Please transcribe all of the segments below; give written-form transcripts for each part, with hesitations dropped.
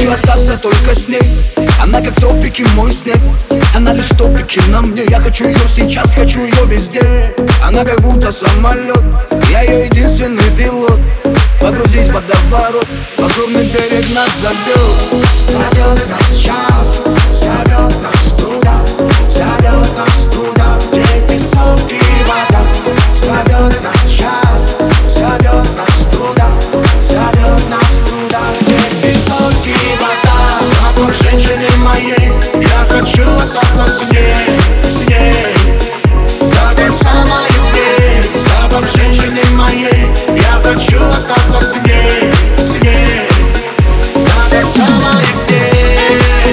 хочу остаться только с ней. Она как тропики, мой снег. Она лишь топики на мне. Я хочу ее сейчас, хочу ее везде. Она как будто самолет, я ее единственный пилот. Погрузись в водоворот, лазурный берег нас зовет. Зовет нас чат, зовет нас туда, зовет нас туда, где песок и вода. Зовет нас чат, зовет нас туда, зовет нас туда, где песок и вода. Запах женщины моей, я хочу остаться с ней, с ней до конца моих дней. Запах женщины моей, я хочу остаться с ней, с ней до конца моих дней.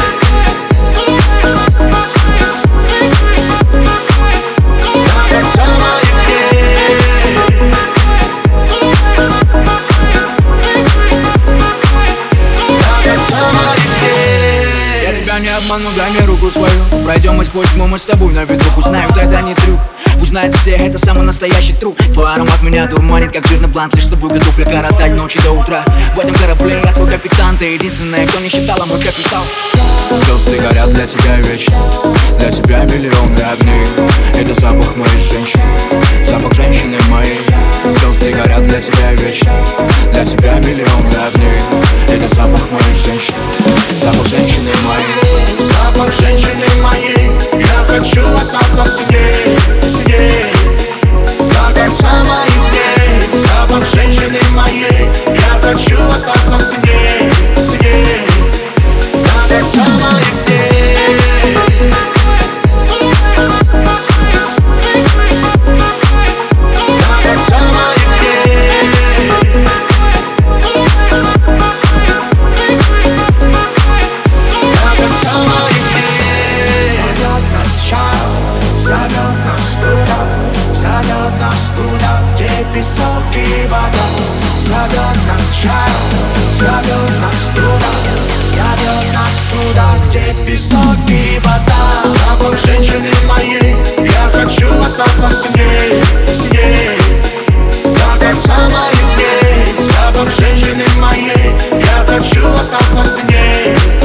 До конца моих дней. До конца моих дней. Я тебя не обману, дай мне руку свою. Пройдем мы сквозь тьму, мы с тобой на ветру. Пусть знают, это не трюк. Пусть знают все, это самый настоящий труд. Твой аромат меня дурманит, как жирный блант. Лишь с тобой готов я коротать ночи до утра. В этом корабле я твой капитан. Ты единственная, кто не считала мой капитал. Звезды горят для тебя вечно, для тебя миллионы огней. Это запах моей женщины, запах женщины моей. Звезды горят для тебя вечно, для тебя миллионы огней. Это запах моей женщины, запах женщины моей. Запах женщины моей, я хочу остаться с ней, с ней до конца моих дней. Запах женщины моей, я хочу остаться с ней, с ней до конца моих дней. До конца моих дней. До конца моих дней. Зовет нас чат, зовет нас туда, зовет нас туда, где песок и вода. Зовет нас чат, зовет нас туда, зовет нас туда, где песок и вода. Запах женщины моей, я хочу остаться с ней, с ней до конца моих дней. Запах женщины моей, я хочу остаться с ней,